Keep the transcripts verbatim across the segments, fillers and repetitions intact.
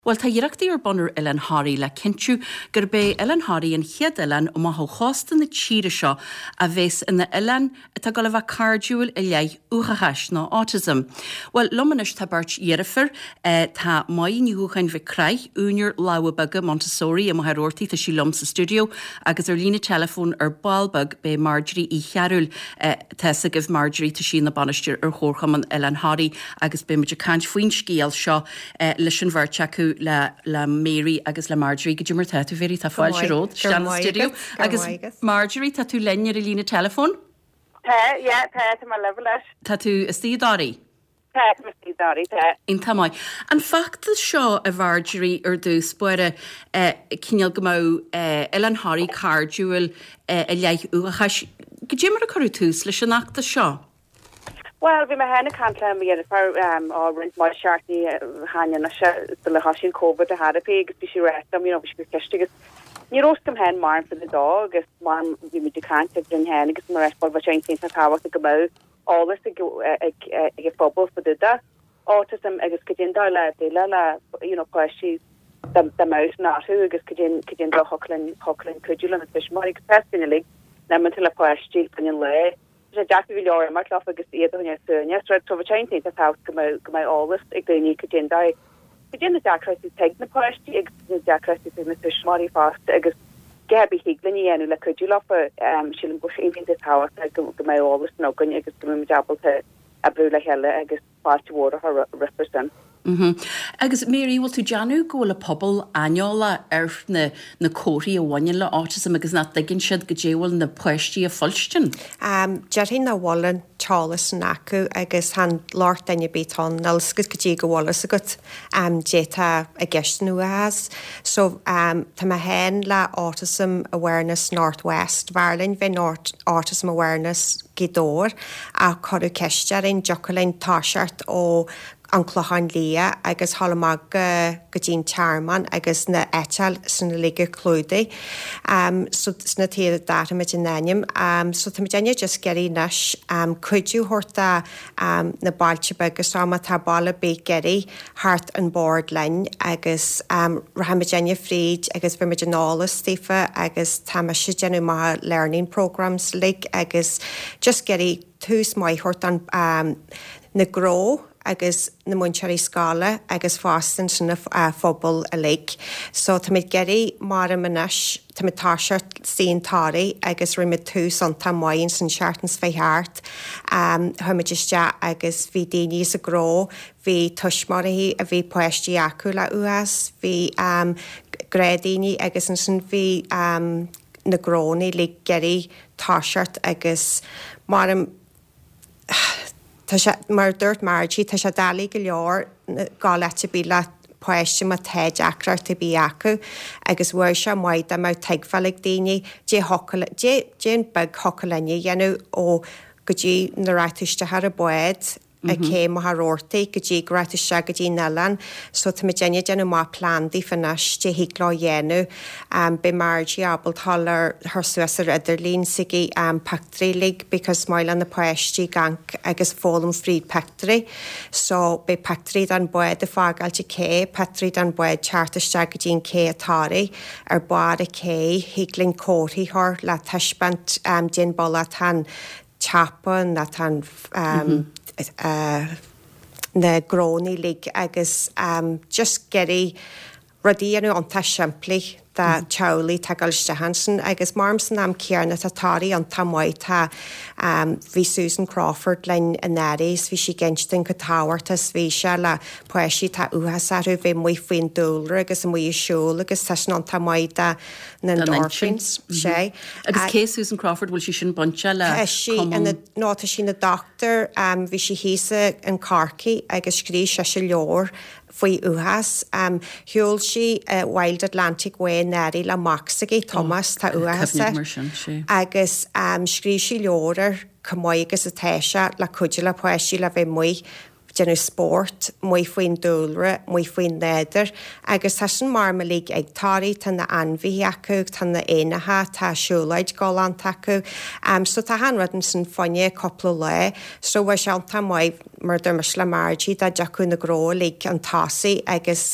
Well, tá iireachtaí ar bonir Ellen Harry le cinú gur bé Ellen Harry an chiad Ellen ó math chóstan na tíre seo a bhés ina Ellen tá go le bh cardúil i leith uchathais ná autism. Well, lomanis tá bart iarafar eh, tá mai níúchain bheith creich únior láwabaga Montessori a maithróirtaí tá sí lom sa studio agus ar lína telefón ar balbag be Marjorie í chearúil eh, tesa gibh Marjorie tá sí na banisteir ar chórchaman Ellen Harry agus be muidir cant faoin scíal seo eh, leis an bhirte acu le, le Mary agus le Marjorie go dúmar tú féri tá fáil sé ród stan studio agus Marjorie tá tú lennear i lína telefón? Tá, ja, tá tá má level leis. Tá tú istídáí? Tá má istídáí, tá. In tamai. An facta seo a Marjorie ar dús buire uh, cineal go mó uh, Ellen Harry cardúil uh, i leith uachas. Go dúmar a choú tús leis an achta seo? Well, vi me henne kantla mi er far um or rent my shartni hanya na the hashin COVID a had a pig be rest am you know be kestigus ni rostum hen mar for the dog is man vi me de kant in hen gus mar for what chain things how to go all this to go a bubble for the da autism agus kidinda la de la you know kwashi the the mouse not who agus kidin kidin do hoklin hoklin kudulan fish more expressingly namentala kwashi in le Jackie Villar mar lá agus iad an Sonia stra to chainting that house go go my all this ag déni could die begin the Jackras is take the posti ag Jackras is in the schmari fast agus gabi higlini enu le could you love um shilling bush even this house go go my all this no gun agus go me double to a brula helle agus fast water her represent Mhm. Agus Mary will tú Janu go le pobl aniola erf na na cóí a bhaine le autism agus na dagin siad go déhfuil na poistí a fulstin. Um, Jerry na wallen Charles naku agus han Lord daine beton nalsgus go dé go wallas agat um jeta a gestnu has. So um ta ma hen la Autism Awareness Northwest Varlin ve North Autism Awareness Gidor a choru kesterin Jacqueline Tashart o an clohan lia agus hallamag uh, gajin charman agus na etal sna liga clúdi um so sna tíad data mit nanium um so ta mjanya just geri nash um could you horta um na balche agus sama ta balla be geri heart and board line agus um rahamjanya fried agus vermijanalis stifa agus tamashijanu ma learning programs like agus just geri two smai hortan um na grow agus na munchari scala agus fastan sinna uh, phobal a lake so ta mid geri mara manash ta mid tashart sin tari agus rimid two santa moyin sin shartans fei hart um homagista agus vi denis a gro vi tushmari a vi poesti akula uas vi um gradini agus sin vi um na groni like geri tashart agus maram mar dúirt Margie tá sé dalí go leor gá lete bí le poiste ma teid acrar te bí acu agus bhfuir se maid am teagfalig daoine dé hocail dé dé bag hocailne dhéanú ó go dtí na ráituiste ar a buid a cé mo harórtaí go dtí gráituiste go dtí nalan so tá déine déanú má plandaí fanas dé hílá dhéanú um, be Margie abal talar her suasar idirlín sigi um, pactrílig because máil an na poistí gang agus fólum fríd pactrí so be pactrí an buid a fágalte cé pactrí an buid chartiste go dtín cé atári ar buad a cé híglinn cóthaí thar le taispant um, din bolla tan chapa na tan um, mm-hmm. Uh, na groni lig agus um, just geri rudi anu an ta siampli da chawli ta galste Hansen agus marmsan am kierna ta tari an tamoi ta um, vi Susan Crawford lein anaris vi si genstin ka tawartas vi se la poeshi ta uhasaru vi mwy fin dulra agus mwy siol agus tasn an tamoi da na endorphins sé agus ke Susan Crawford will she sin buncha la she and the not she the doctor um vi si hisa an Carkey agus skri se se leor foi uhas um hiol si uh, Wild Atlantic Way nari la Maxigi Thomas oh, ta uhas agus um skri si leorer cumoi agus a teisha la cudula poeshi la ve mwy genu sport mwy foin dulra mwy foin neder agus hasan marmalig ag tari tan na anvi acu tan na enaha ta siúlaid golan tacu um so ta hanradan san fonne couple le so wa shanta mai murder masla Margie da jacu na gro lig an tasi agus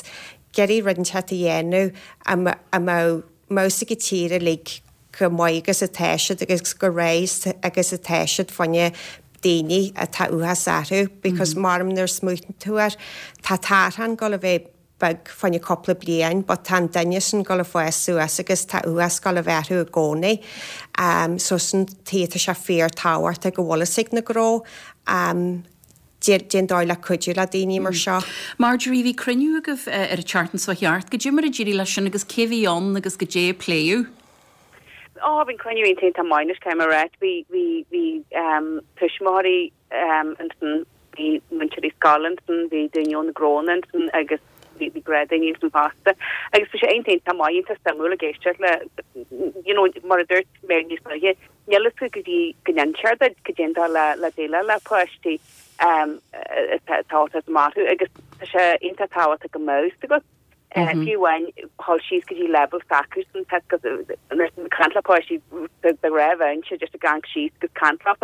geirí rudan chat a dhéanú a má mósa go tíre lí go maigus a teisiid agus go rééis agus a teisiid fanne daoine a tá uhas aú, because marm nar smútan túar tá táhan go a bheith bag fanne coppla blian, but tá daine san go foiú agus tá uhas go bheithú a gcónaí, um, so san títa se fér táhairt a go bhla sig na gró, um, Dén dáil le chuidir le daoine mar seo. Marjorie, bhí cruniú agah ar a chartan sa heart, go ddímar a ddírí lei sin agus céhíon agus go dé pléú? Ó, bhín cruniú on taonnta mainis céim a réit, bhí bhí tuismáirí an bhí muinteí Scotland, bhí daoine na Grónan agus bhí gredaí san pasta, agus fi sé ein taonnta maionanta samúla géisteart le, you know, mar a dúirt mé níos le Nelas go dtí gannseart go déanta le le déile le poisttí um tá matú agus sé inta táha go mós go fiúhain hall sios go dtí level sacus an te cantlapáisí de raibhain se just a gang sios gus cantlap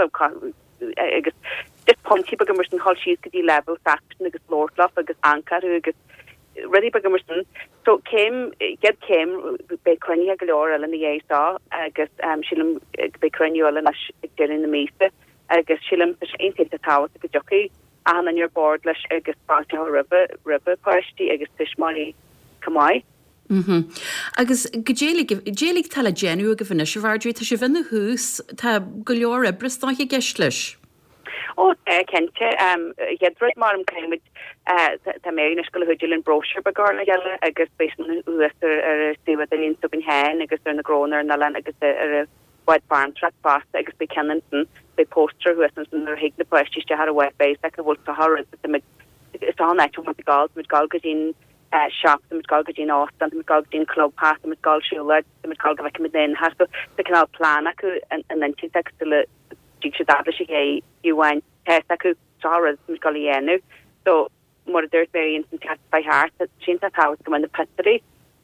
agus just pontí be mar an hall sios go dtí level sacus agus lordlaf agus ancarú agus ready be Emerson. So came get came be crenia galore in the éá agus um shilum be creniola na in the meeste agus shilum ain't the tower go jockey an on your board leis agus pa river river party agus fishmali kamai. Mhm. Agus gejélig jélig tal genu go finne varju te se vinne hús tá goleor ebrist nach gestles. Oh, uh, Kente, um, yet right marm came with uh the Marian School Hudulin brochure begarna yella, agus based on the er see what the lin sub in hen, agus in the groner and the land agus er white barn track past, agus be Kennington, be poster who is in their hig the push to had a wet base like a wolf to her the it's on that with the gals with galgazine uh shops and galgazine Austin and galgazine club pass and gal shula and galgazine with then has to the canal plan and and then she's still se dadle sé uhain test acu sáras golienu, so more there's variants in test by heart that sin house go in the pastry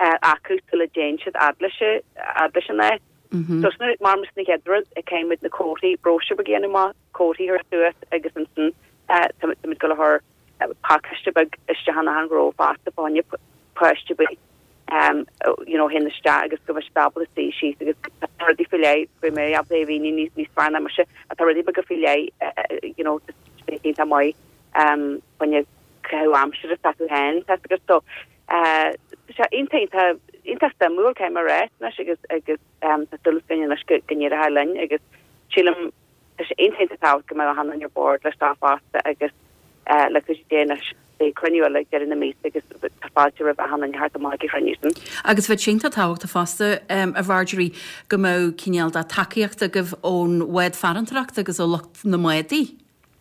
acu til a Jane should adle se adle ne. So sna marmas na gedrod it came with the Coty brochure began ma Coty her suet agus an uh to go her pakiste bag is Johanna han ro fast upon you push to be um you know hin the sta agus go stable the she agus already fillet be me up they ni ni ni sparna mar already bag fillet you know speaking to my um when you go am should have started hand that's because so uh inta inta stamul came a rest na agus agus um still spinning na gnyra halan agus chilum inta ta come han on your board let's start fast agus uh like you danish the cranial like get in the meat because the faster of a hand and heart the market for Newton. Agus bheit sinta táhacht a fasta um, a bhargery go mó cineal da takeíocht agah ón wed farantracht agus ó lucht na maidí.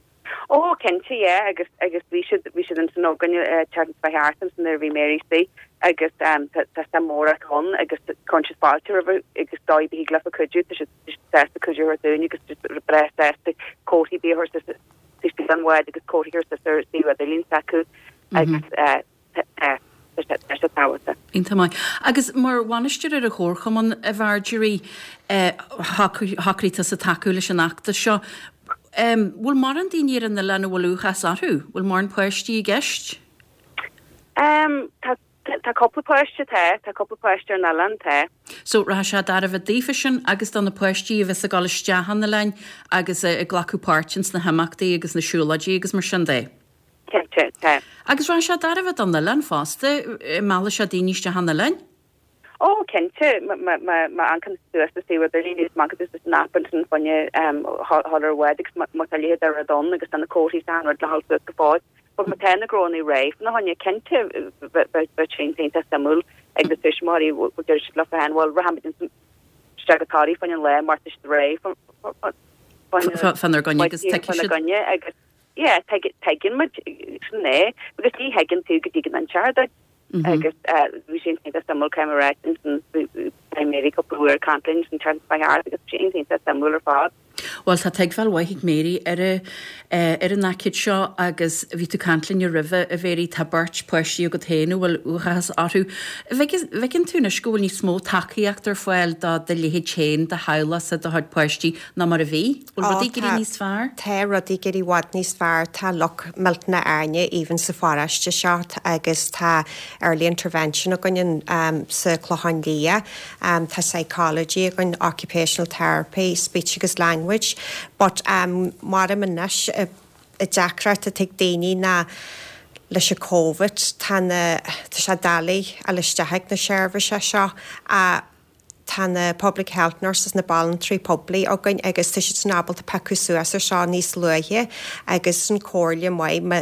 Oh, Kente, yeah, agus agus we should we should into no gun uh charges by Hartons and there be Mary say agus um ta more con agus conscious party of agus doi be glass could you should test because you're doing you just breast test the Coty be her sister sister done word agus Coty her sister see what the lin saku agus uh uh Inta mai. Agus mar bhainisteir ar a chórchaman a bhargery uh hacríta sa takeú leis an achta seo. Um, bhfuil mar an daoine an na lena bhfuilúchas arthú? Bhfuil mar an poisttí gceist? Um, tá tá coppla poiste te, tá coppla poiste ar na lan te. So ra se dar a bheith défasin agus don na poisttí a bheits a gáil isteachan na lein agus a glacu páirtins na hamachtaí agus na siúladí agus mar sin dé. Te, te, te. Agus ra se dar a bheith an na lein fásta mála se daoine isteachan na lein? Oh, Kente, ma ma ma ma ankan stuas to see what the really is market is snapping when you um holler weddings matalia der radon agus an the Coty down or the house the fod but matena growny rafe no on you Kente but chain paint samul ag the fish mari would there should love hand well rahamid stragatari when you lay martish the rafe fan their gunny agus take it yeah take it taking much ne because he hagen to get you an charda agus we sin think that some camera and I made a couple of cantlings and turns by heart because she thinks that some will fod. Well tá teag bhil waigh méí ar ar an nacid seo agus ví tú cantlinn ar rih a bhéí tá burt puisií go téanú bhfuil uchas áú. Bhecinn tú na scúil ní smó takeíachtar foiil dá de léhéad chéin de helas a do hard puistí ná mar a bhí? Bhil rudí gurí níos fearr? Tá rudí gurí bhd níos fearr tá loch miltna airne even sa fáiste seo agus tá early intervention a gunn um, sa chlochan lia, um, tá psychology a gunn occupational therapy, speech agus language, but um, mar am inis a, a deacrat a teag daoine na leis a COVID tá na tá sé dalaí a leisteigh na seirbhise seo a tá na public health nurses na ballan trí poblí a gin agus tu si nabal a pecu suas ar seo níos luithe agus an cóirle mai ma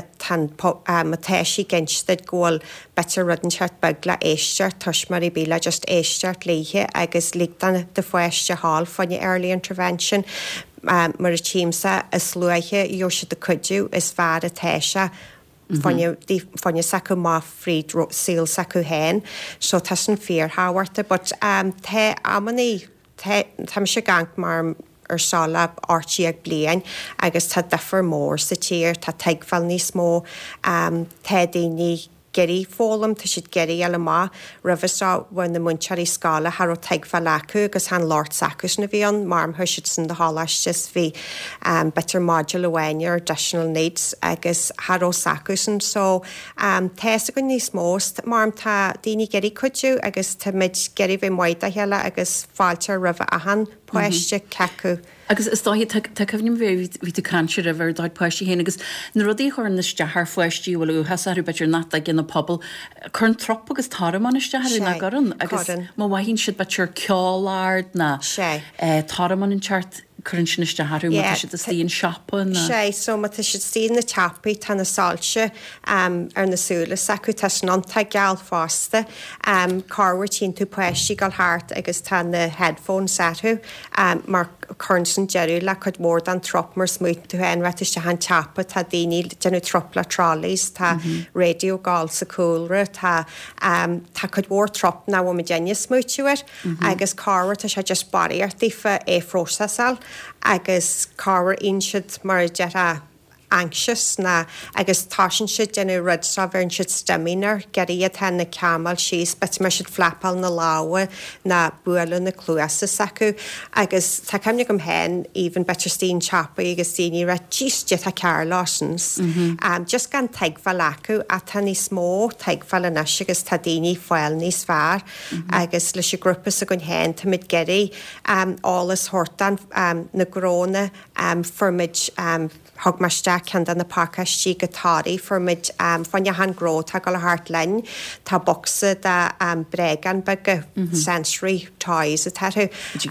teisí ginstead ggóil betar rudanseart bagla éisteart tuis mar i bíle just éisteart léthe agus lítan de foiiste hall fanne early intervention um, mar a tíimsa is luithe jo si de cudú is fear a teise fanne sacu má fríd síl sacu hen, so tas an fear háhairta, but um, te ammaní tam se gang mar ar sála áirtí ag bliain agus tá difar mór sa tír tá teagfal níos mó um, te daoine geirí fólam tá siad geirí eile má rihasá bhain na munsearí scála har ó teagfal acu agus han Lord Sacus na bhíon marm thuisiid san de hálaistes bhí um, better modular bhaine or additional needs agus har ó Sacusan, so um, tees a go níos most marm tá daoine geirí cuidú agus tá mid geirí bhí muid a heile agus fáilte rih ahan poiste cecu. Agus is dáhí cehnim bhé ví tú canse a bhar dáid poistí héna agus na rudí chuir na stethar foiistí bhfuil hasarú beidir nat a gin na pobl chun trop agus táramán stethir na garan agus má bhahín siad beitir ceáláard na táramán in teart chun sin stethú má si a stíon siapa na. sé, so má si stíon na tapaí tá na sáilte um, ar nasúla sacu tá nanta geall fásta um, cáhar tín tú poistí gal háart agus tá na headphone satú um, mar chun jeú le chud mór an trop mar smút tú enreiste han tapa tá daoine genú tropla trolleys tá radio gáil sa cúlra tá um, tá chud mór trop na bhfuil déine smúitiúir agus cáhar tá sé just baríartífa é frósasal agus cáhar insiad mar deara anxious na agus tásin siad genú rud sa bhar siad stamínar geirí a ten na camal síos bet mar siad flapal na láha na buala na clúasa sacu agus tá cemne gom hen even better stín chapa agus tíine ra tíiste a cear lásans um, just gan teagfal acu a tá ní smó teagfal in as agus tá daoine foiil níos fearr agus leis a grúpas a gon hen tá mid geirí um, álas hortan um, na gróna um, formid um, thug mar steach an na pácaistí gotáí formid um, fanne han gró tá go le hart lein tá boxa de um, bregan be go sensory toys a tarú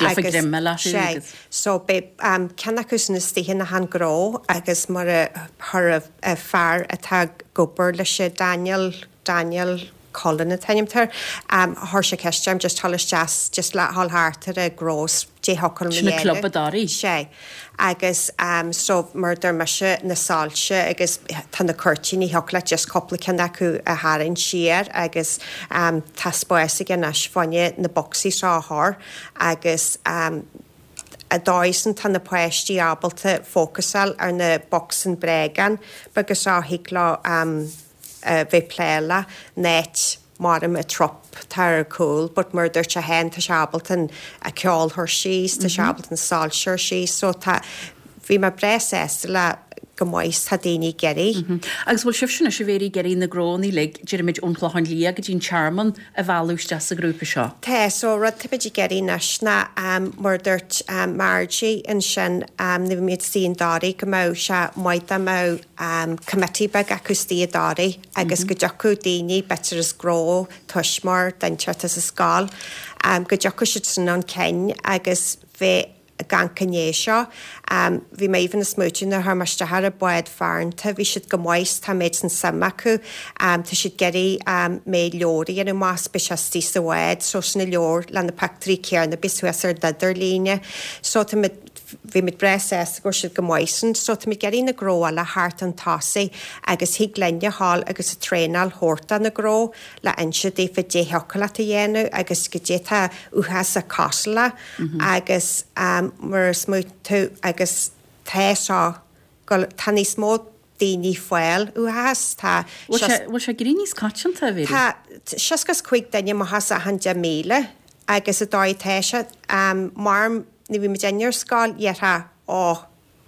sé so be um, cenachgus na stíhin na han gró agus mar a thur a fearr atá gobar lei sé Daniel Daniel Colin a taimtar um, thir sé ceistem just tholas jazz just le hallhartar a grós dé hocail na club a darí sé agus um, so mar der meise na sáilte agus tan na curtíí hola just coppla cen acu a háann siar agus um, tá spóis gan as fanne na boxí sáth agus um, a dáisan tan na poisttí ábalta fócasal ar na boxan bregan begus á hílá um, Uh, bheith pléile net marim a trop tar cool, but murder te hen te shabalton a ceol her shees, te shabalton salt sure shees, so ta vi ma bres la gomois tá daoine geirí. Agus bhfuil sibh sinna sé bhéirí geirí na grónaí le Jeremid onchláin lí go dín charman a bhúiste a grúpa seo. Tá so rud tipid geirí nasna um, murdert um, Margie in sin um, na bhíad síon dáí go mó se maidta mó um, committee bag acustí dáí agus go deacu daoine betar is gró tuismar den teart as a scáil um, go deacu siid san an cein agus bheith gan canné seo um, bhí mé even na smútin ar th marstethar a buid fearnta, bhí siad go mhaith tá méid san sama acu um, tá siad geirí um, mé leorí an más speisialistí sa bhaid, so sanna leor le na pactarí cearna bishuas ar dadidir líne, so tá bhí mit bres es go siad go mhaithsan, so tá mé geirí na gró le háart an tásaí agus hí glenne hall agus a trénal hórta na gró le inse dé fa dé hecola a dhéanú agus go dé tá uhas a cosla agus um, mar smú tú agus téá go tan ní smó daoine foiil uhas tá bhil sé gríní scatanta bhí. Tá siosgus chuig daine mo has a han de méle agus a dóid téise mar ní bhí me déinear sáil dhétha ó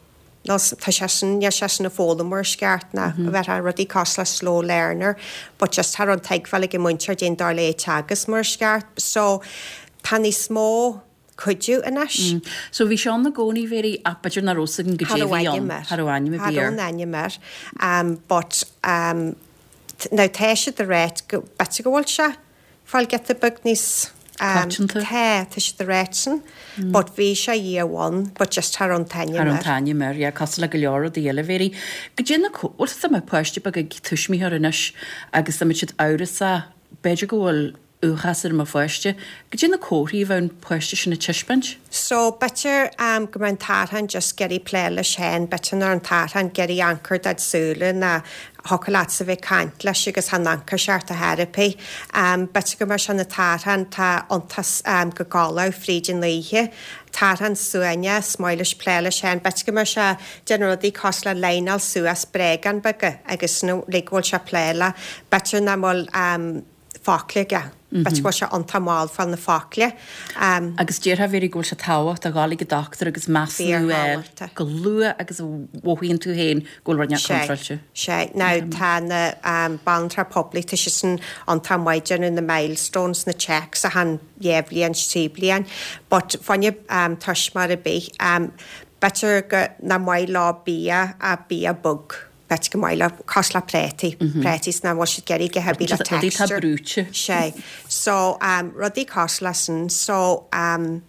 tá sesin ne sesin na fóla mar sceartna a bheit a rudí cosla slow learner, but just tar an teagfeile go muintear dé dar le teagas mar sceart, so tá ní smó chuidú inis. Mm. So bhí seán na gcónaí bhéirí apaidir na rosa an goéhíon Harhaine me bíar. Harhaine mar. Um, but um, ná téise de réit go bete go bhil se fáil get a bug níos Cachanta? Tá, tá si de réitsin, but bhí se dhíháin, but just tar an taine mar. Ar an taine mar, ja, cos le go leor a díile bhéirí. Go déanana cóirta me poiste bag ag tuismí ar inis agus am siad áras a beidir go bhfuil uchasar má foiiste, go déanana cóirí bhain poiste sin na tiispaint? So, better um, go man tarhan just geri pléile sé, better nar an tarhan geri anchor dad súla na hocalat sa bheith caint leis agus han anchor seart a therapy. Um, better go mar se na tarhan tá ontas um, go gálau frídin leiche, tarhan suaine, smoilis pléile sé, better go mar se generally cosla leinal suas bregan baga agus no legwol se pléile, better na mol um, fáclia, bet go se antamáil fan na fáclia. Um, agus déir ha bhéirí ggóil se táhacht a gála go doctor agus measúil go lua agus bhhaíonn tú héin ggóil ranne controlse. sé, ná tá na um, bantra pobli tá sé san antamáidean in na milestones na checks a han dhéblian stíblian, but fanne um, tuismar a bí, um, better go na mai lá bia a bia bug. Bet go maile cosla préti, prétis na bhil si geirí go hebí le texture. Brúte. sé. So, um, rudí cosla san, so, um,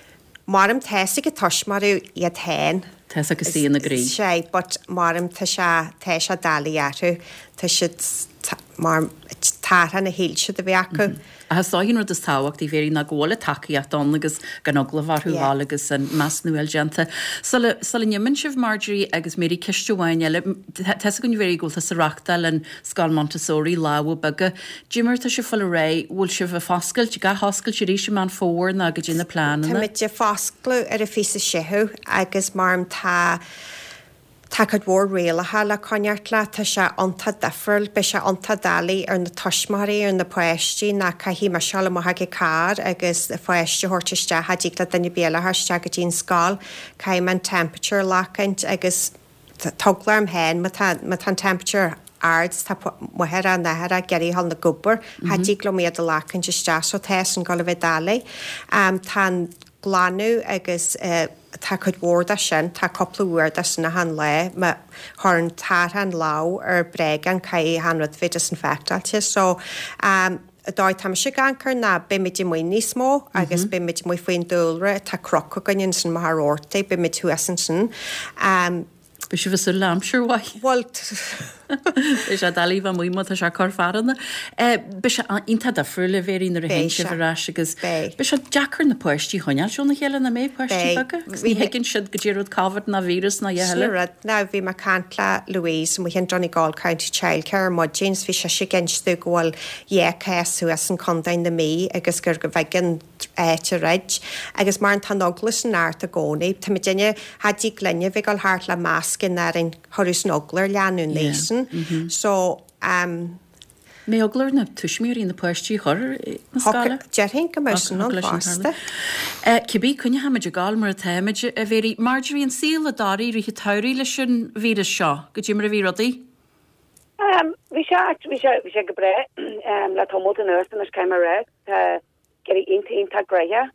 marm teisi go tuismarú iad hain. Tess agus sí na grí. sé, but marm tá se téis a dalí airú, tá si mar tára na héil si a bhí acu. A sáhín rud is táhacht í bhéirí na ggóla takeí don agus gan oglaharthúá agus an measnúil genta. Sala nimmin sibh Marjorie agus mérí cisteúhain eile te gon bhéirí ggóilta sa rachtal an Scal Montessori láú baga. Jimmer tá se full ré bhfuil sibh a fáscail, te ga háscail si ríisi man fór na go dtí na plánna. Tá mit de fásclú ar a fisa sithú agus marm tá Tá cad bhór réalathe le coneartla tá se anta difriil be se anta dalí ar na tuismarí ar na poisttí na caihí mar seala mothaige cád agus foiiste hortiste hadíla danne béalathiste go dtín scáil caiim an temperature lecaint agus tuglarm hen me tan temperature ards tá muhead an nehar a geirí hall na gobar hadí glomíad a lecaint iste so tees an go bheith dalí tá glanú agus tá chud bhórda sin tá coppla bhórda sin na han le me thar an tarhan lá ar bregan cai hanrad féidir an fectalte so um, dóid tam se gancur na bimid i muoí smó agus bimid mu faoin dúlra tá crocha ganin san mar orta bimid tú esan sin. Um, Be si bheits lámsir wai? Walt. Is a dalí bh muo a se chu faranna. Be se inta a friúla bhéí nar a hé se bhrás agus Be se Jackar na poisttí choneal seúna chéile na mé poisttí baga? Bhí heginn siad go ddíúd cabhar na vírus na dhéile? Ná bhí mar cantla Louise mu hen Johnny Gall County Childcare mod James bhí se si ginstú ghil dhécéú as an condain na mí agus gur go bhaigin éte reid agus mar an tan oglas an áart a gcónaí. Tá déine hadí glenne bhí gáil háart le máscin ar an chorús noglar leanú lésan. So, um, mé oglar na tuismíí na poisttí chur na scala? Dearthain go mar sin an fásta. Cibí cunne haimeid a gáil mar a téimeid a bhéirí Marjorie an síl a darí rí tairí leis sin víras seo, go dtí mar a bhí rudaí? Bhí sé go bre le tomult an nuas an caiim ré geirí inta greithe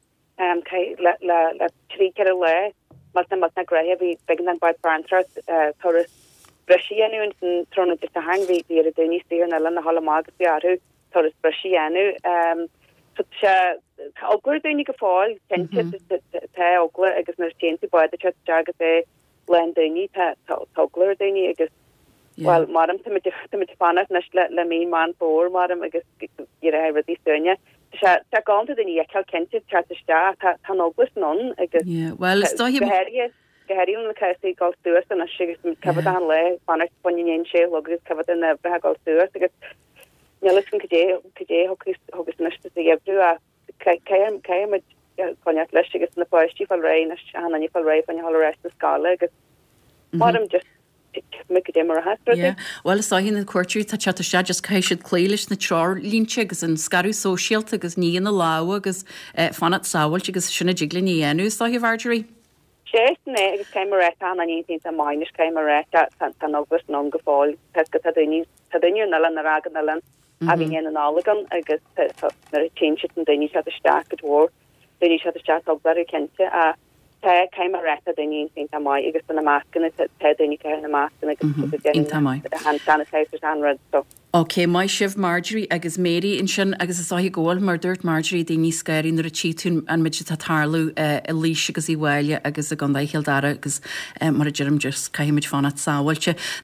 le trí ce le mas na mas na greithe bhí began an baid brandra toras Brisianu in trona just a hang vi vi a duni steer na lena hala magus biaru toris Brisianu um so ogler duni go fáil tense te ogler agus mar tensi ba de chat jaga be len duni te ogler duni agus well madam te te fanna na le me man for madam agus you know redi stonia ta ganta duni ekal kense chat sta tan ogler non agus yeah well sta hi Gehéún le caií gáil suas an sigus cefad an le fan spoin sé logus cefad in bethe gáil suas agus nelis cin cadé cadé hogus neiste a gebbrú a caiim conneart leis agus na poisttí fall ré hanna fall ré fan hall rest na scala agus marm just me dé mar a has. Well sa hín an cuairtú tá chat se just caiisiid cléiles na trár línte agus an scarú sosiálta agus ní na lá agus fanat sáhailt agus sinna digla níhéú sa hi Marjorie. sé né agus céimreta an ní a mainis céimreta tan agus non goáil pe go daní daú na na ragan na len a hí an álagan agus nar a te an daní se a sta gohór daní se a sta agbar kente a te céimreta daní a mai agus na máscan te daní ce na máscan agus han sanitizer anrad so. Ok, mai sibh Marjorie agus Mary in sin agus is áhí ggóil mar dúirt Marjorie dé níos scéirí nar a tíún an mid tá tarlú i lís agus í bhile agus a gan dhéildara agus mar a ddíirm just caiimiid fanna sáhailte.